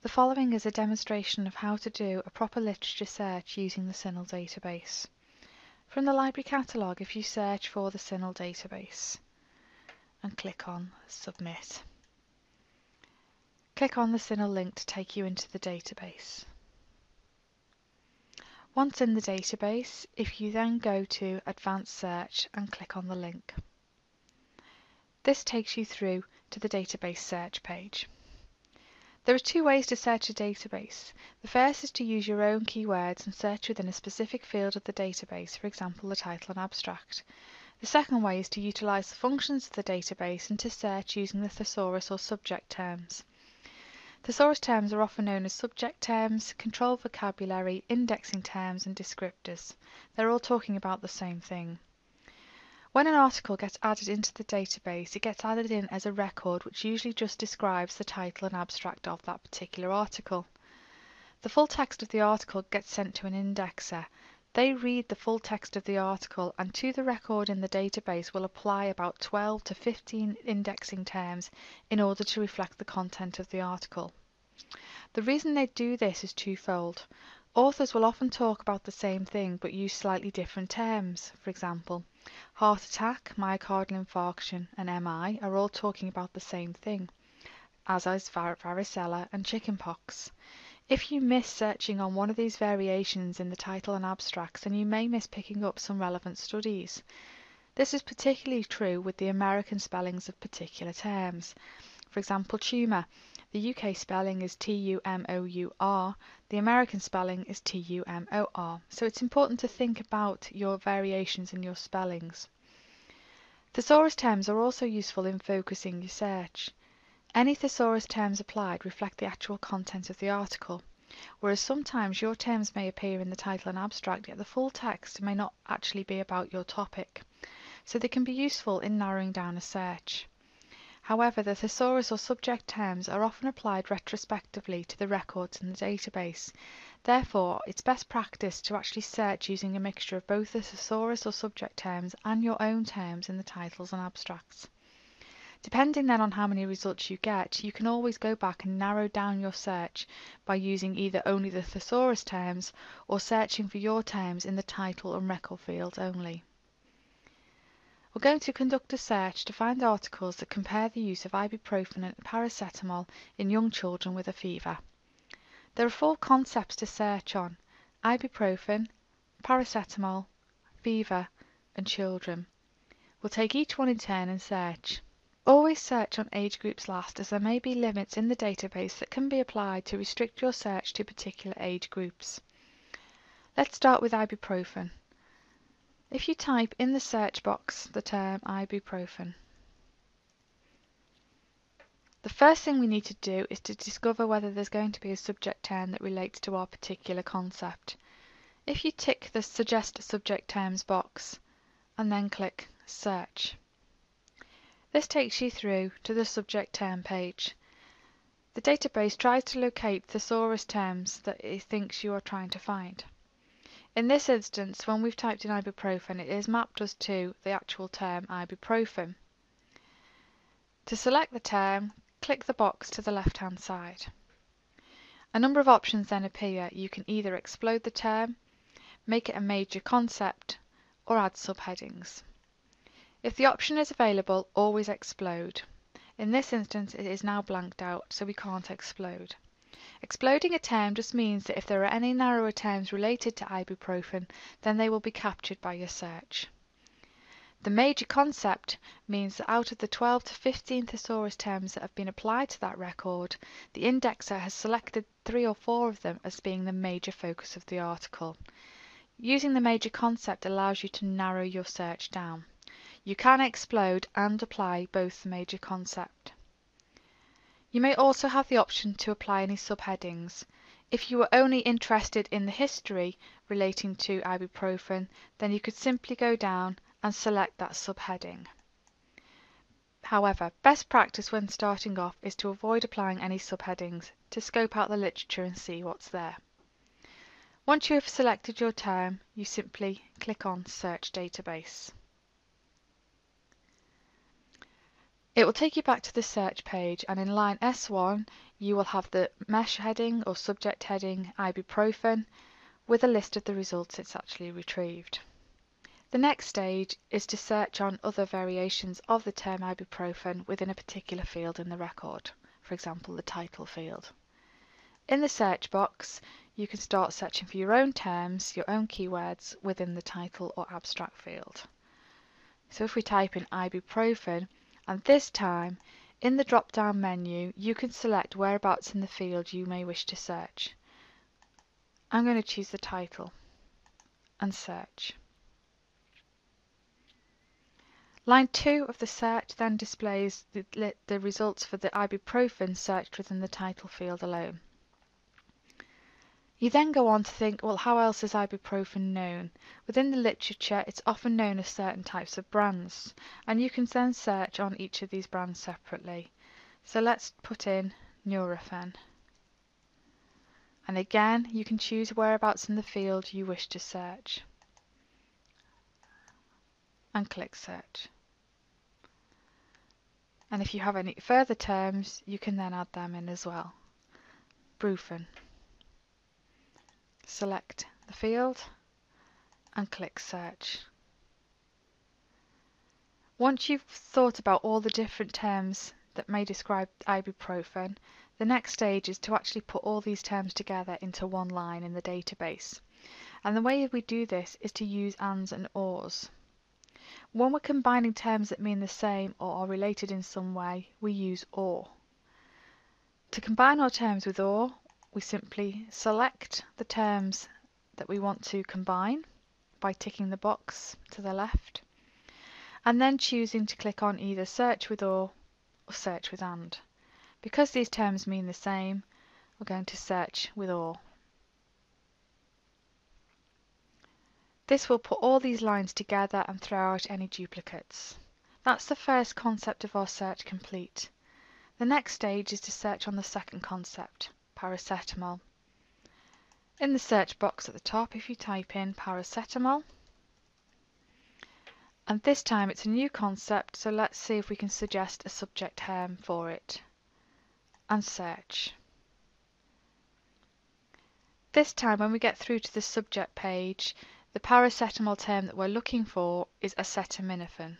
The following is a demonstration of how to do a proper literature search using the CINAHL database. From the library catalogue, if you search for the CINAHL database and click on Submit, click on the CINAHL link to take you into the database. Once in the database, if you then go to Advanced Search and click on the link, this takes you through to the database search page. There are two ways to search a database. The first is to use your own keywords and search within a specific field of the database, for example the title and abstract. The second way is to utilise the functions of the database and to search using the thesaurus or subject terms. Thesaurus terms are often known as subject terms, control vocabulary, indexing terms and descriptors. They're all talking about the same thing. When an article gets added into the database, it gets added in as a record which usually just describes the title and abstract of that particular article. The full text of the article gets sent to an indexer. They read the full text of the article and to the record in the database will apply about 12 to 15 indexing terms in order to reflect the content of the article. The reason they do this is twofold. Authors will often talk about the same thing but use slightly different terms. For example, heart attack, myocardial infarction and MI are all talking about the same thing, as is varicella and chickenpox. If you miss searching on one of these variations in the title and abstracts, then you may miss picking up some relevant studies. This is particularly true with the American spellings of particular terms. For example, tumour. The UK spelling is T-U-M-O-U-R, the American spelling is T-U-M-O-R, so it's important to think about your variations in your spellings. Thesaurus terms are also useful in focusing your search. Any thesaurus terms applied reflect the actual content of the article, whereas sometimes your terms may appear in the title and abstract, yet the full text may not actually be about your topic, so they can be useful in narrowing down a search. However, the thesaurus or subject terms are often applied retrospectively to the records in the database. Therefore, it's best practice to actually search using a mixture of both the thesaurus or subject terms and your own terms in the titles and abstracts. Depending then on how many results you get, you can always go back and narrow down your search by using either only the thesaurus terms or searching for your terms in the title and record fields only. We're going to conduct a search to find articles that compare the use of ibuprofen and paracetamol in young children with a fever. There are four concepts to search on: ibuprofen, paracetamol, fever and children. We'll take each one in turn and search. Always search on age groups last, as there may be limits in the database that can be applied to restrict your search to particular age groups. Let's start with ibuprofen. If you type in the search box the term ibuprofen, the first thing we need to do is to discover whether there's going to be a subject term that relates to our particular concept. If you tick the Suggest Subject Terms box and then click Search, this takes you through to the subject term page. The database tries to locate thesaurus terms that it thinks you are trying to find. In this instance, when we've typed in ibuprofen, it has mapped us to the actual term ibuprofen. To select the term, click the box to the left-hand side. A number of options then appear. You can either explode the term, make it a major concept, or add subheadings. If the option is available, always explode. In this instance, it is now blanked out, so we can't explode. Exploding a term just means that if there are any narrower terms related to ibuprofen, then they will be captured by your search. The major concept means that out of the 12 to 15 thesaurus terms that have been applied to that record, the indexer has selected 3 or 4 of them as being the major focus of the article. Using the major concept allows you to narrow your search down. You can explode and apply both the major concept. You may also have the option to apply any subheadings. If you were only interested in the history relating to ibuprofen, then you could simply go down and select that subheading. However, best practice when starting off is to avoid applying any subheadings, to scope out the literature and see what's there. Once you have selected your term, you simply click on Search Database. It will take you back to the search page, and in line S1 you will have the mesh heading or subject heading ibuprofen with a list of the results it's actually retrieved. The next stage is to search on other variations of the term ibuprofen within a particular field in the record, for example the title field. In the search box you can start searching for your own terms, your own keywords within the title or abstract field. So if we type in ibuprofen, and this time in the drop down menu you can select whereabouts in the field you may wish to search. I'm going to choose the title and search. Line 2 of the search then displays the results for the ibuprofen searched within the title field alone. You then go on to think, well, how else is ibuprofen known? Within the literature, it's often known as certain types of brands, and you can then search on each of these brands separately. So let's put in Nurofen. And again, you can choose whereabouts in the field you wish to search. And click search. And if you have any further terms, you can then add them in as well. Brufen. Select the field and click search. Once you've thought about all the different terms that may describe ibuprofen, the next stage is to actually put all these terms together into one line in the database. And the way we do this is to use ands and ors. When we're combining terms that mean the same or are related in some way, we use or. To combine our terms with or, we simply select the terms that we want to combine by ticking the box to the left, and then choosing to click on either search with or search with and. Because these terms mean the same, we're going to search with or. This will put all these lines together and throw out any duplicates. That's the first concept of our search complete. The next stage is to search on the second concept, paracetamol. In the search box at the top, if you type in paracetamol, and this time it's a new concept, so let's see if we can suggest a subject term for it, and search. This time when we get through to the subject page, the paracetamol term that we're looking for is acetaminophen.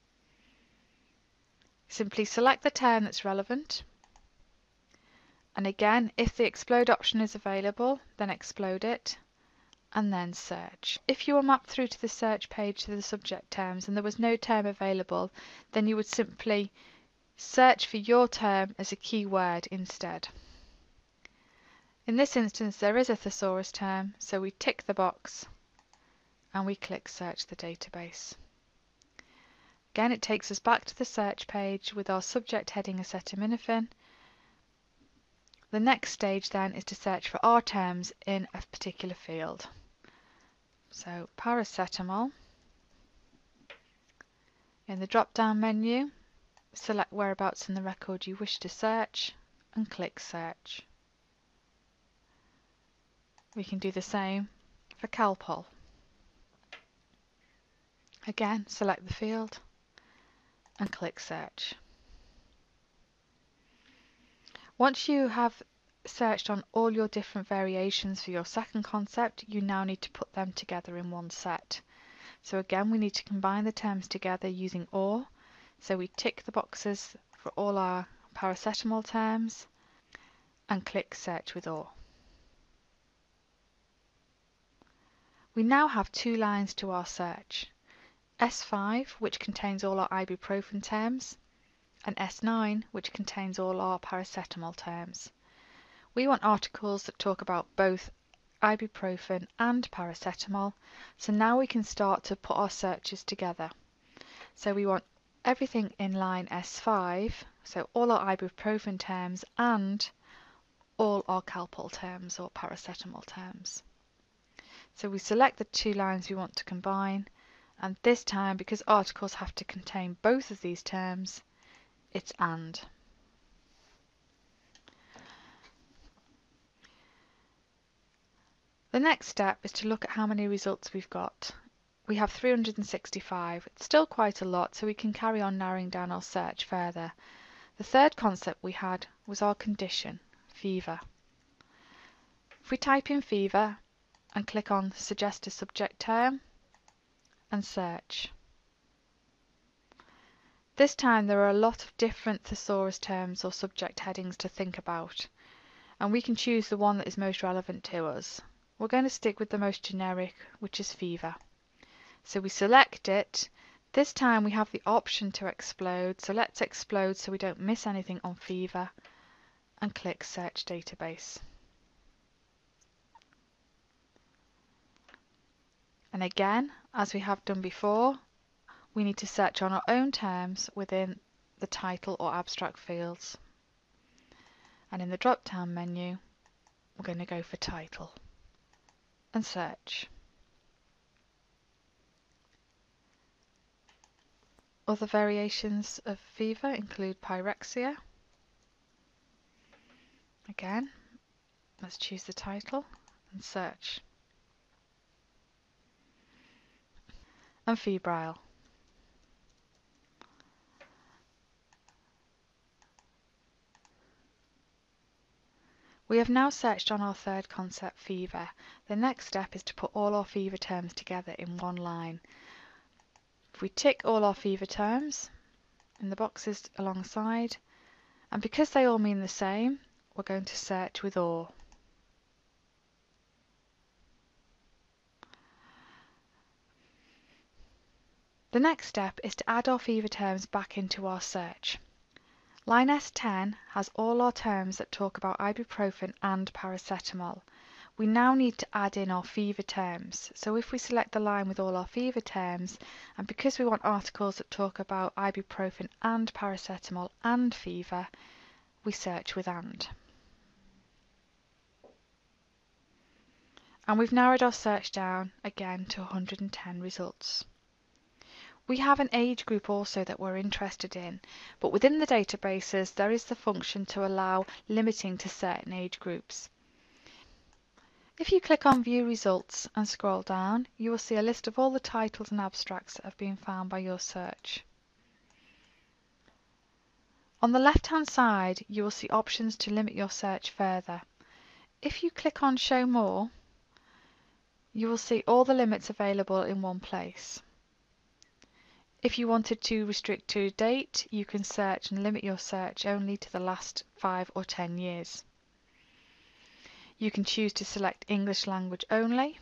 Simply select the term that's relevant, and again, if the explode option is available, then explode it, and then search. If you were mapped through to the search page to the subject terms and there was no term available, then you would simply search for your term as a keyword instead. In this instance, there is a thesaurus term, so we tick the box and we click search the database. Again, it takes us back to the search page with our subject heading acetaminophen. The next stage then is to search for our terms in a particular field. So paracetamol. In the drop down menu, select whereabouts in the record you wish to search and click search. We can do the same for Calpol. Again, select the field and click search. Once you have searched on all your different variations for your second concept, you now need to put them together in one set. So again, we need to combine the terms together using or. So we tick the boxes for all our paracetamol terms and click search with or. We now have two lines to our search. S5, which contains all our ibuprofen terms, and S9, which contains all our paracetamol terms. We want articles that talk about both ibuprofen and paracetamol, so now we can start to put our searches together. So we want everything in line S5, so all our ibuprofen terms and all our Calpol terms or paracetamol terms. So we select the two lines we want to combine, and this time, because articles have to contain both of these terms, it's and. The next step is to look at how many results we've got. we have 365. It's still quite a lot, so we can carry on narrowing down our search further. The third concept we had was our condition, fever. If we type in fever and click on suggest a subject term and search. This time there are a lot of different thesaurus terms or subject headings to think about, and we can choose the one that is most relevant to us. We're going to stick with the most generic, which is fever. So we select it. This time we have the option to explode, so let's explode so we don't miss anything on fever, and click search database. And again, as we have done before, we need to search on our own terms within the title or abstract fields. And in the drop-down menu, we're going to go for title and search. Other variations of fever include pyrexia. Again, let's choose the title and search. And febrile. We have now searched on our third concept, fever. The next step is to put all our fever terms together in one line. If we tick all our fever terms in the boxes alongside, and because they all mean the same, we're going to search with OR. The next step is to add our fever terms back into our search. Line S10 has all our terms that talk about ibuprofen and paracetamol. We now need to add in our fever terms. So if we select the line with all our fever terms, and because we want articles that talk about ibuprofen and paracetamol and fever, we search with AND. And we've narrowed our search down again to 110 results. We have an age group also that we're interested in, but within the databases there is the function to allow limiting to certain age groups. If you click on View Results and scroll down, you will see a list of all the titles and abstracts that have been found by your search. On the left-hand side, you will see options to limit your search further. If you click on Show More, you will see all the limits available in one place. If you wanted to restrict to date, you can search and limit your search only to the last 5 or 10 years. You can choose to select English language only.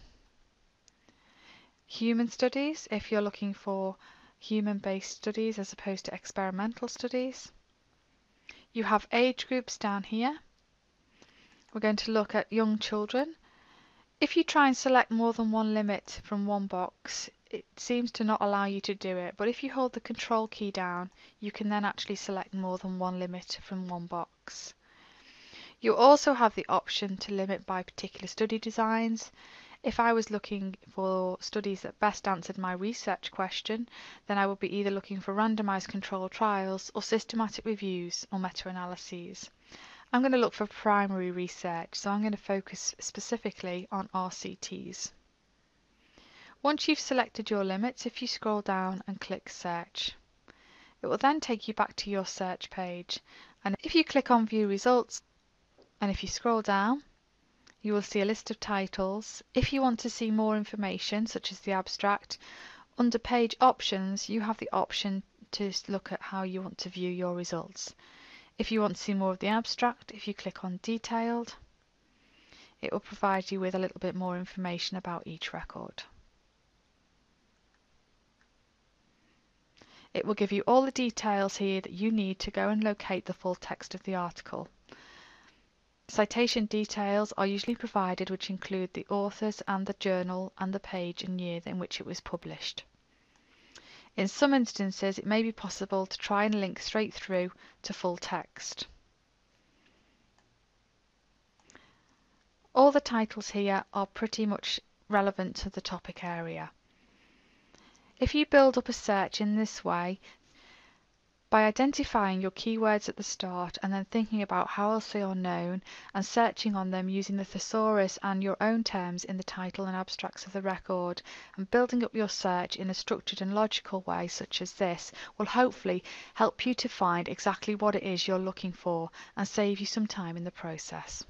Human studies, if you're looking for human-based studies as opposed to experimental studies. You have age groups down here. We're going to look at young children. If you try and select more than one limit from one box, it seems to not allow you to do it, but if you hold the Control key down, you can then actually select more than one limit from one box. You also have the option to limit by particular study designs. If I was looking for studies that best answered my research question, then I would be either looking for randomized controlled trials or systematic reviews or meta-analyses. I'm going to look for primary research, so I'm going to focus specifically on RCTs. Once you've selected your limits, if you scroll down and click Search, it will then take you back to your search page. And if you click on View Results, and if you scroll down, you will see a list of titles. If you want to see more information, such as the abstract, under Page Options, you have the option to look at how you want to view your results. If you want to see more of the abstract, if you click on Detailed, it will provide you with a little bit more information about each record. It will give you all the details here that you need to go and locate the full text of the article. Citation details are usually provided, which include the authors and the journal and the page and year in which it was published. In some instances, it may be possible to try and link straight through to full text. All the titles here are pretty much relevant to the topic area. If you build up a search in this way, By identifying your keywords at the start and then thinking about how else they are known and searching on them using the thesaurus and your own terms in the title and abstracts of the record, and building up your search in a structured and logical way such as this will hopefully help you to find exactly what it is you're looking for and save you some time in the process.